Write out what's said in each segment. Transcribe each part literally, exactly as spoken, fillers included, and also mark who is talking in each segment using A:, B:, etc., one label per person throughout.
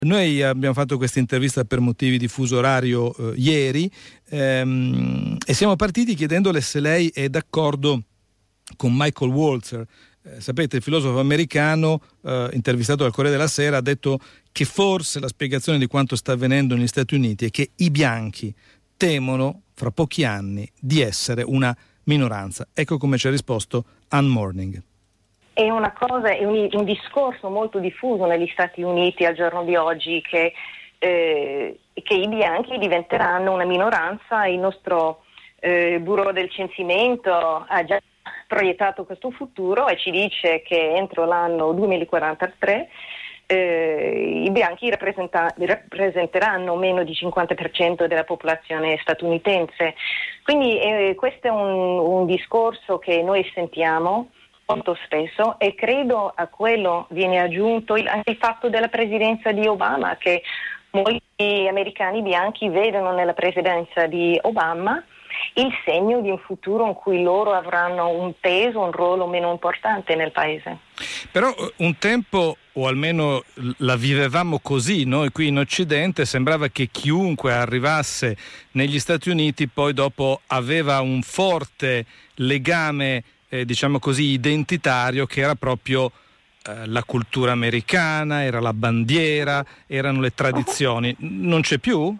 A: Noi abbiamo fatto questa intervista per motivi di fuso orario eh, ieri ehm, e siamo partiti chiedendole se lei è d'accordo con Michael Walzer. Eh, sapete, il filosofo americano eh, intervistato dal Corriere della Sera ha detto che forse la spiegazione di quanto sta avvenendo negli Stati Uniti è che i bianchi temono fra pochi anni di essere una minoranza. Ecco come ci ha risposto Ann Morning.
B: È una cosa, è un, un discorso molto diffuso negli Stati Uniti al giorno di oggi che, eh, che i bianchi diventeranno una minoranza. Il nostro eh, Bureau del Censimento ha già proiettato questo futuro e ci dice che entro l'anno duemilaquarantatré eh, i bianchi rappresenta- rappresenteranno meno di cinquanta per cento della popolazione statunitense. Quindi eh, questo è un, un discorso che noi sentiamo molto spesso, e credo a quello viene aggiunto il, anche il fatto della presidenza di Obama, che molti americani bianchi vedono nella presidenza di Obama il segno di un futuro in cui loro avranno un peso, un ruolo meno importante nel paese.
A: Però un tempo, o almeno la vivevamo così, noi qui in Occidente, sembrava che chiunque arrivasse negli Stati Uniti poi dopo aveva un forte legame Eh, diciamo così identitario, che era proprio eh, la cultura americana, era la bandiera, erano le tradizioni. Non c'è più?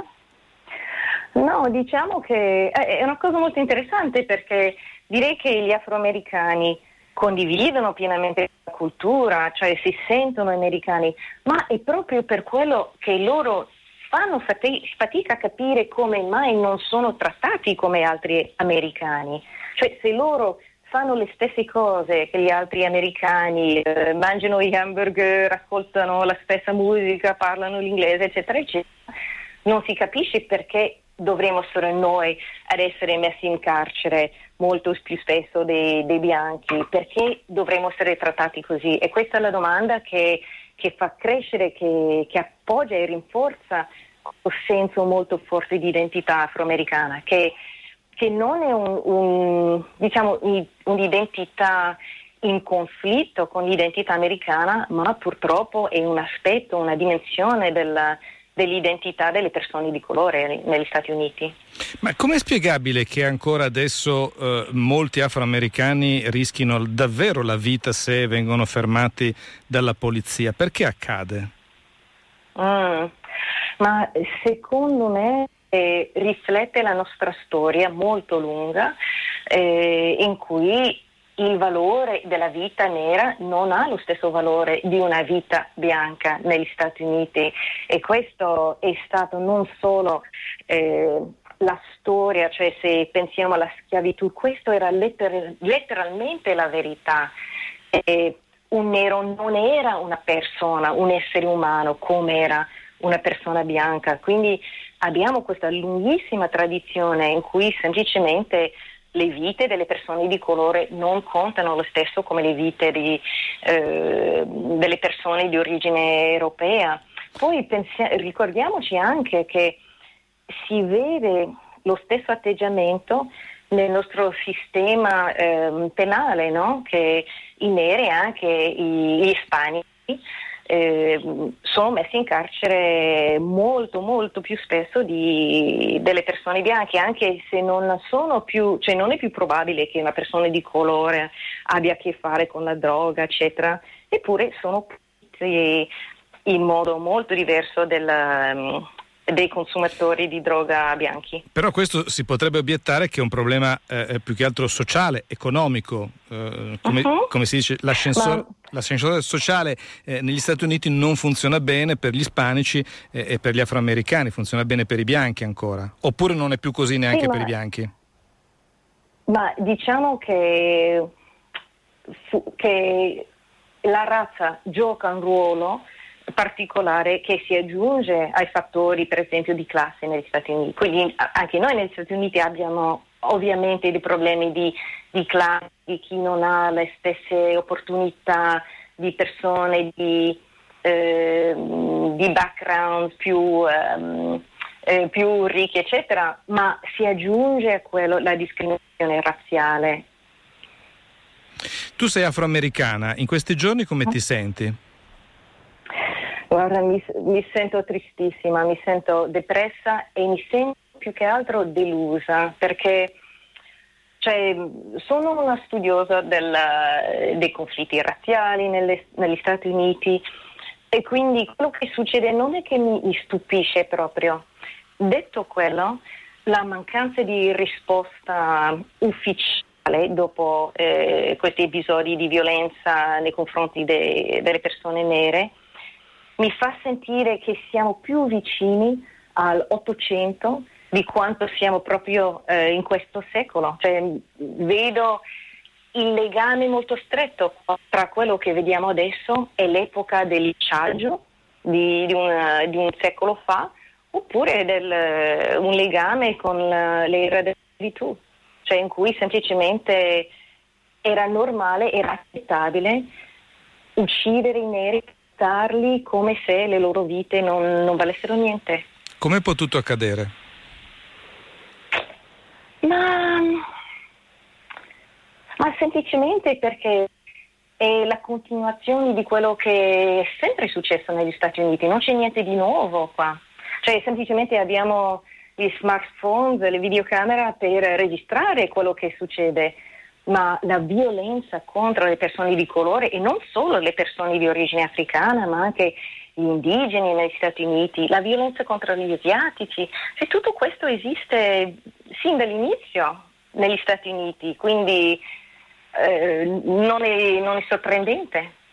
B: No, diciamo che è una cosa molto interessante, perché direi che gli afroamericani condividono pienamente la cultura, cioè si sentono americani, ma è proprio per quello che loro fanno fatica a capire come mai non sono trattati come altri americani. Cioè, se loro fanno le stesse cose che gli altri americani, eh, mangiano gli hamburger, ascoltano la stessa musica, parlano l'inglese, eccetera, eccetera, non si capisce perché dovremmo essere noi ad essere messi in carcere molto più spesso dei, dei bianchi, perché dovremmo essere trattati così. E questa è la domanda che, che fa crescere, che, che appoggia e rinforza questo senso molto forte di identità afroamericana, che che non è un, un, diciamo, un'identità in conflitto con l'identità americana, ma purtroppo è un aspetto, una dimensione della, dell'identità delle persone di colore negli Stati Uniti.
A: Ma com'è spiegabile che ancora adesso eh, molti afroamericani rischino davvero la vita se vengono fermati dalla polizia? Perché accade?
B: Mm, ma secondo me Eh, riflette la nostra storia molto lunga, eh, in cui il valore della vita nera non ha lo stesso valore di una vita bianca negli Stati Uniti, e questo è stato non solo eh, la storia, cioè se pensiamo alla schiavitù, questo era letter- letteralmente la verità. Eh, un nero non era una persona, un essere umano come era una persona bianca, quindi abbiamo questa lunghissima tradizione in cui semplicemente le vite delle persone di colore non contano lo stesso come le vite di, eh, delle persone di origine europea. Poi pensia- ricordiamoci anche che si vede lo stesso atteggiamento nel nostro sistema eh, penale, no? Che i neri e anche i, gli ispanici Eh, sono messi in carcere molto molto più spesso di, delle persone bianche, anche se non sono più, cioè non è più probabile che una persona di colore abbia a che fare con la droga, eccetera, eppure sono puniti in modo molto diverso del, um, dei consumatori di droga bianchi.
A: Però questo si potrebbe obiettare che è un problema eh, più che altro sociale, economico, eh, come, uh-huh. come si dice, l'ascensore, Ma... l'ascensore sociale eh, negli Stati Uniti non funziona bene per gli ispanici eh, e per gli afroamericani, funziona bene per i bianchi ancora, oppure non è più così neanche sì, per ma... i bianchi?
B: Ma diciamo che, fu, che la razza gioca un ruolo particolare che si aggiunge ai fattori, per esempio, di classe negli Stati Uniti. Quindi anche noi negli Stati Uniti abbiamo ovviamente dei problemi di, di classe, di chi non ha le stesse opportunità, di persone di, eh, di background più, um, eh, più ricchi, eccetera, ma si aggiunge a quello la discriminazione razziale.
A: Tu sei afroamericana, in questi giorni come ti senti?
B: Guarda, mi, mi sento tristissima, mi sento depressa e mi sento più che altro delusa, perché cioè, sono una studiosa della, dei conflitti razziali nelle, negli Stati Uniti, e quindi quello che succede non è che mi, mi stupisce proprio. Detto quello, la mancanza di risposta ufficiale dopo eh, questi episodi di violenza nei confronti de, delle persone nere mi fa sentire che siamo più vicini all'Ottocento di quanto siamo proprio eh, in questo secolo. Cioè, vedo il legame molto stretto tra quello che vediamo adesso e l'epoca del linciaggio di, di, un, di un secolo fa, oppure del, un legame con l'era della schiavitù, cioè in cui semplicemente era normale, era accettabile uccidere i neri, trattarli come se le loro vite non, non valessero niente.
A: Com'è potuto accadere?
B: Ma, ma semplicemente perché è la continuazione di quello che è sempre successo negli Stati Uniti, non c'è niente di nuovo qua. Cioè semplicemente abbiamo gli smartphone, le videocamere per registrare quello che succede, ma la violenza contro le persone di colore, e non solo le persone di origine africana, ma anche gli indigeni negli Stati Uniti, la violenza contro gli asiatici, se tutto questo esiste sin dall'inizio negli Stati Uniti, quindi eh, non è, non è sorprendente.